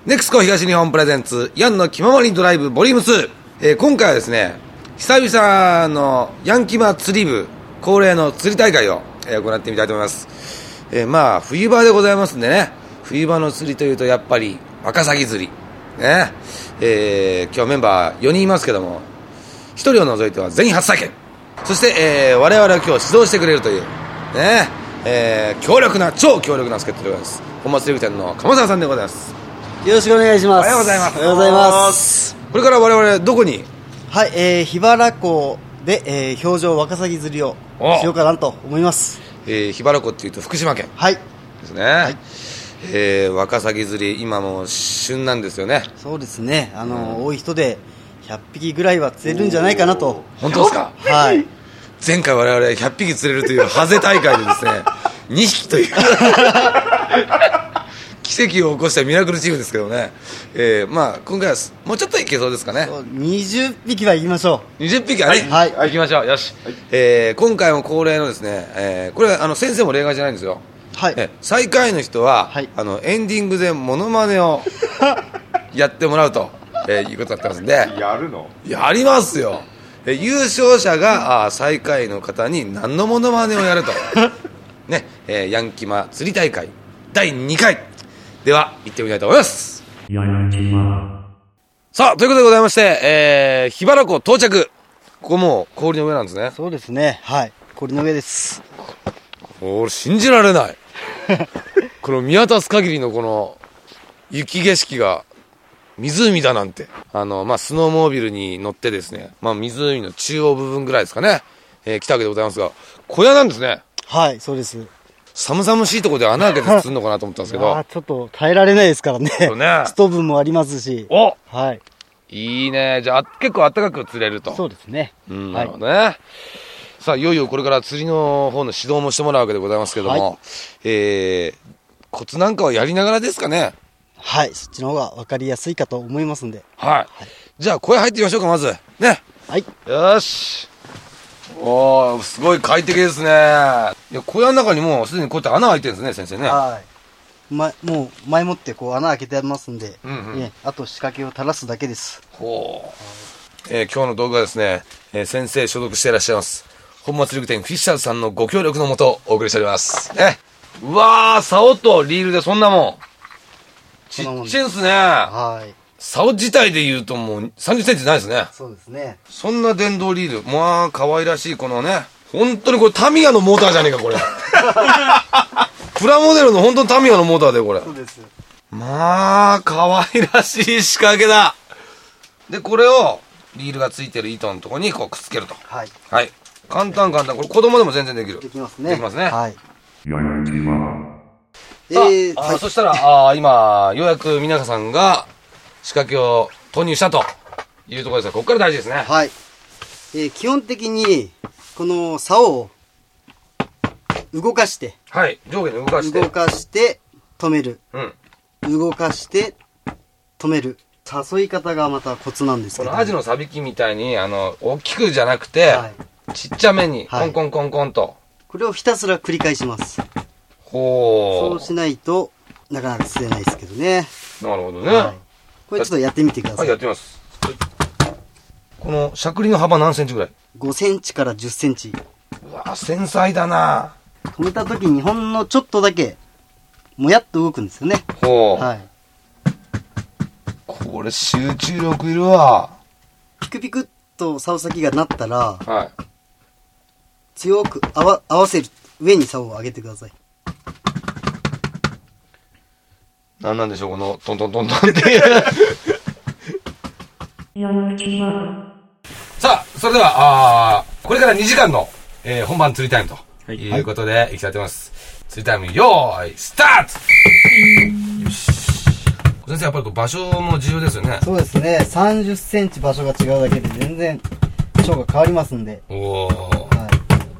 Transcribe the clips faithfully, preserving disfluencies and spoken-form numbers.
ネクスコ東日本プレゼンツヤンの気ままにドライブボリュームツー、えー、今回はですね久々のヤンキマ釣り部恒例の釣り大会を、えー、行ってみたいと思います、えー、まあ冬場でございますんでね、冬場の釣りというとやっぱりワカサギ釣りね、えー、今日メンバーよにんいますけどもひとりを除いては全員初体験、そして、えー、我々は今日指導してくれるというね、えー、強力な超強力な助っ人でございます。本間釣り具店の鴨沢さんでございます。 よろしくお願いします。 おはようございます。 おはようございます。 これから我々どこに？ はい、えー、桧原湖で、えー、氷上ワカサギ釣りをしようかなと思います。 えー、桧原湖っていうと福島県はいですね、 はい、 えー、ワカサギ釣り今もう旬なんですよね。 そうですね、あの、うん、多い人でひゃっぴきぐらいは釣れるんじゃないかなと。 本当ですか？ はい。 前回我々ひゃっぴき釣れるというハゼ大会でですねにひきという奇跡を起こしたミラクルチームですけどね、えー、まあ今回はもうちょっといけそうですかね。 にじゅっぴきは行きましょう。 にじゅっぴきはね、 はい、 はい、行きましょう。よし、はい、えー、今回も恒例のですね、えー、これはあの先生も例外じゃないんですよ。はい、えー、最下位の人は、はい、あのエンディングでモノマネをやってもらうと、えー、いうことだったんですんでやるの？ やりますよ。えー、優勝者があ最下位の方に何のモノマネをやるとね、えー、ヤンキマ釣り大会だいにかいでは行ってみたいと思います。ヤンキマ。さあということでございまして、えー、桧原湖到着。ここもう氷の上なんですね。 そうですね、はい、氷の上です。 俺信じられないこの見渡す限りのこの雪景色が湖だなんて、あの、まあ、スノーモービルに乗ってですね、まあ、湖の中央部分ぐらいですかね、えー、来たわけでございますが、小屋なんですね。 はい、そうです。 寒々しいところで穴開けて釣るのかなと思ったんですけどあちょっと耐えられないですからね。そうね、ストーブもありますし。 お、 はい、 いいね。じゃあ結構暖かく釣れると。 そうですね、 うん、なるほどね、はい、さあいよいよこれから釣りの方の指導もしてもらうわけでございますけども、はい、えー、コツなんかはやりながらですかね。 はい、そっちの方が分かりやすいかと思いますんで、 はい、はい、じゃあ小屋入ってみましょうか。まずね、 はい、 よし。おー、すごい快適ですね。いや小屋の中にもうすでにこうやって穴開いてるんですね、先生ね。 はい、ま、もう前もってこう穴開けてありますんで、うんうん、ね、あと仕掛けを垂らすだけです。 ほう、えー、今日の動画はですね、えー、先生所属していらっしゃいます本間釣り具店フィッシャーズさんのご協力のもとお送りしております。ね、うわー、竿とリールでそんなもんちっちゃいんすね。はい。竿自体で言うともうさんじゅっセンチないですね。 そうですね。 そんな電動リール、まあ可愛らしいこのね、本当にこれタミヤのモーターじゃねえかこれ。プラモデルの本当にタミヤのモーターでこれ。そうです。まあ可愛らしい仕掛けだ。でこれをリールがついてる糸のところにこうくっつけると。はい。はい。簡単簡単。これ子供でも全然できる。 できますね。 できますね。はい。 えー、 あ、はい、そしたらあ今ようやく皆さんが仕掛けを投入したというところですが、ここから大事ですね。 はい、えー、基本的にこの竿を動かして、 はい、上下に動かして動かして止める、 うん、 動かして止める、誘い方がまたコツなんですけど、 このアジのさびきみたいにあの大きくじゃなくて、はい、ちっちゃめにコンコンコンコンと、はい、 これをひたすら繰り返します。 ほう、 そうしないとなかなか釣れないですけどね。 なるほどね、はい、 これちょっとやってみてください。 はい、やってみます。このしゃくりの幅何センチぐらい？ ごセンチからじゅっセンチ。 うわ、繊細だな。 止めた時にほんのちょっとだけもやっと動くんですよね。 ほう、 はい、 これ集中力いるわ。 ピクピクっと竿先がなったら、 はい、 強く合わ、合わせる上に竿を上げてください。 何なんでしょうこのトントントントンってさあそれではあこれからにじかんの、えー、本番釣りタイムということで、はい、いきたいと思います。釣りタイムよーいスタート。よし、先生やっぱり場所も重要ですよね。 そうですね、さんじゅっセンチ場所が違うだけで全然ショーが変わりますんで。 おお、はい、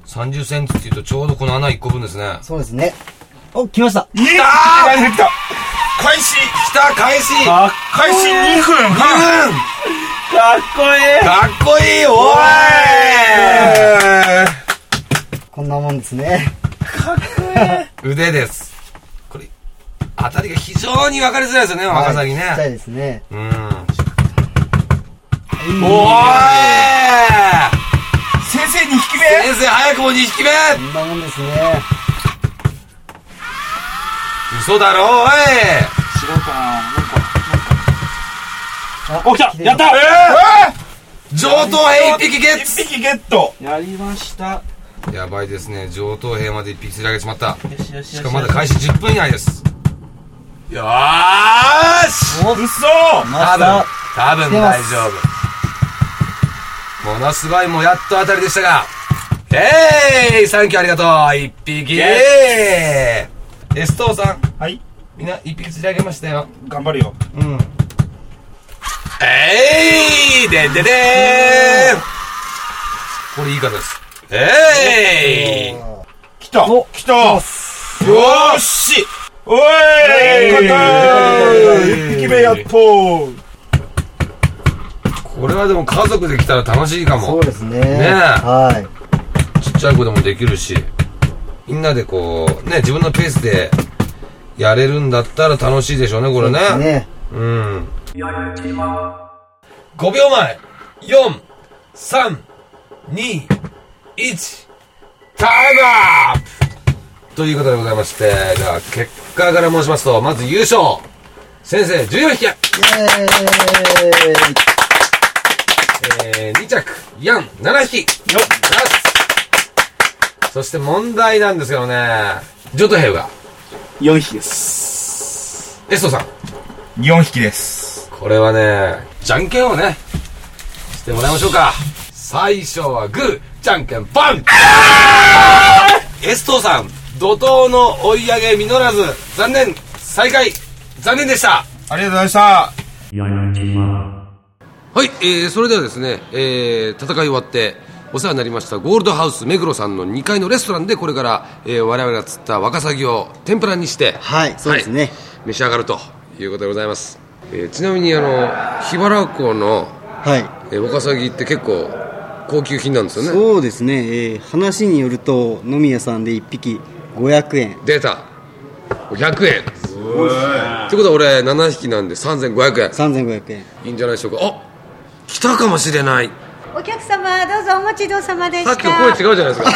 さんじゅっセンチっていうとちょうどこの穴いっこぶんですね。 そうですね。お、来ました。 来たー、来た開始、来た開始開始にふん、にふん、かっこいい、 かっこいい、おーい、 こんなもんですね。 かっこいい。 腕です。これ当たりが非常に分かりづらいですよね、ワカサギね。 ちっちゃいですね。 うん。おーい先生にひき目。 先生早くもにひき目。 こんなもんですね。 嘘だろおい。 違うかな。なんかなんか。お、来た。やった。ええー、上等兵一匹ゲッツ。 一匹ゲット。やりました。 やばいですね、上等兵まで一匹釣り上げちまった。 よしよしよし。 しかもまだ開始じゅっぷん以内です。よーし。 お、嘘。 多分多分大丈夫。ものすごいもうやっと当たりでしたが、えーい、サンキューありがとう。一匹。エストーさん、 はい。 みんな一匹釣り上げましたよ。 頑張るよ。 うん。えーい、でんででーん。これいい方です。えーい。 来た。来た。よーし。おーい。勝ったー。一匹目やっとー。 これはでも家族で来たら楽しいかも。 そうですね。 ねえ。 はい。 ちっちゃい子でもできるし、みんなでこうね、自分のペースでやれるんだったら楽しいでしょうね、これね。 そうですね。 うん。ごびょうまえ、よん、さん、に、いち、タイムアップということでございまして、では結果から申しますと、まず優勝先生じゅうよんひき、イエーイ、えー、にちゃくヤンななひきよっ、そして問題なんですけどね、上等兵がよんひきです。 エストさんよんひきです。 これはね、じゃんけんをねしてもらいましょうか。最初はグー、じゃんけんパン。エストさん、怒涛の追い上げ実らず、残念、最下位残念でした。 ありがとうございました。 はい、えー、それではですね、えー、戦い終わってお世話になりましたゴールドハウス目黒さんのにかいのレストランで、これから、えー、我々が釣ったワカサギを天ぷらにして、 はい、そうですね、 はい、召し上がるということでございます。えー、ちなみにあの桧原湖の、 はい、 えー、ワカサギって結構高級品なんですよね。 そうですね、えー、話によると飲み屋さんでいっぴきごひゃくえん。 出た、ひゃくえんってことは俺ななひきなんでさんぜんごひゃくえん。 さんぜんごひゃくえんいいんじゃないでしょうか。あ、来たかもしれない。 お客様どうぞお待ちどうさまでした。 さっきと声違うじゃないですか。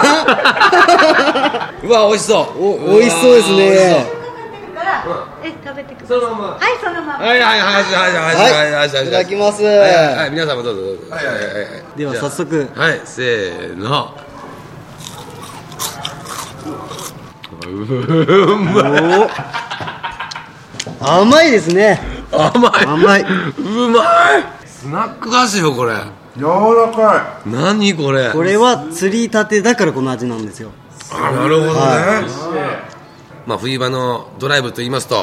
うわ、美味しそう。 お、美味しそうですね。 え、食べてください。 そのまま。 はい、そのまま。 はいはいはいはいはいはいはい。 いただきます。 はいはいはい、皆様どうぞどうぞ。はいはいはい。 では早速。 はい、せーの。うまい。 甘いですね。 甘い。 甘い。 うまい。スナック菓子よこれ。 柔らかい。何これ。 これは釣りたてだからこの味なんですよ。 あ、なるほどね。 はい、 まあ冬場のドライブと言いますと、はい、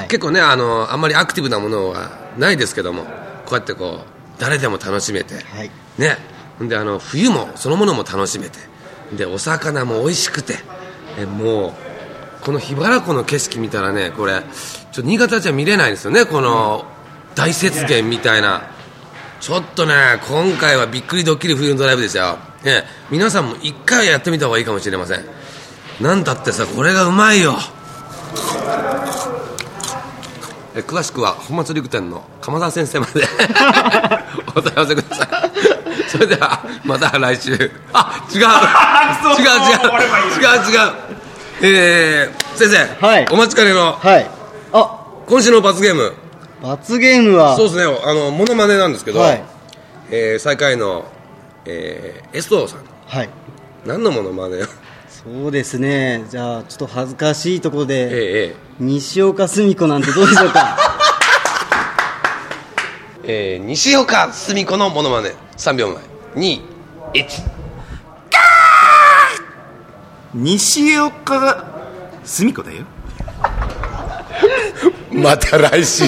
結構ね、あのあんまりアクティブなものはないですけども、こうやってこう誰でも楽しめて、はい、ね。であの冬もそのものも楽しめて、でお魚も美味しくて、えもうこの桧原湖の景色見たらね、これちょっと新潟じゃ見れないんですよね、この大雪原みたいな。ちょっとね、今回はびっくりドッキリ冬のドライブでしたよ、ね、皆さんも一回やってみた方がいいかもしれません。なんだってさ、これがうまいよ。え詳しくは本松陸店の鎌田先生までお問い合わせください。それではまた来週。あ、違う違う違う違う違う、えー、先生、はい、お待ちかねの、はい、あ、今週の罰ゲーム。 罰ゲームはそうですね、あのモノマネなんですけど、はい、えー、最下位の、えー、エストーさん、はい、何のモノマネよ。 そうですね、じゃあちょっと恥ずかしいところで、 ええ、 西岡澄子なんてどうでしょうか。 えー、西岡澄子のモノマネさんびょうまえに、いち。 西岡澄子だよ。 また来週。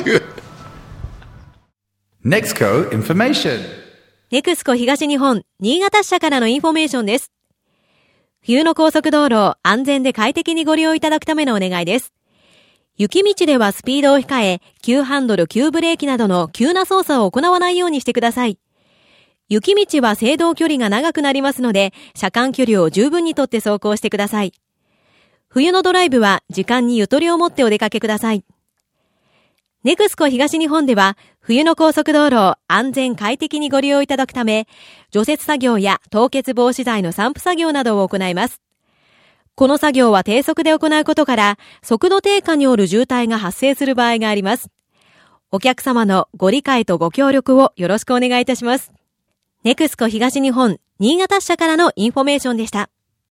ネクスコ Information。 ネクスコ東日本新潟支社からのインフォメーションです。冬の高速道路を安全で快適にご利用いただくためのお願いです。雪道ではスピードを控え、急ハンドル、急ブレーキなどの急な操作を行わないようにしてください。雪道は制動距離が長くなりますので、車間距離を十分にとって走行してください。 冬のドライブは時間にゆとりを持ってお出かけください。ネクスコ東日本では、冬の高速道路を安全快適にご利用いただくため、除雪作業や凍結防止剤の散布作業などを行います。この作業は低速で行うことから、速度低下による渋滞が発生する場合があります。お客様のご理解とご協力をよろしくお願いいたします。ネクスコ東日本新潟支社からのインフォメーションでした。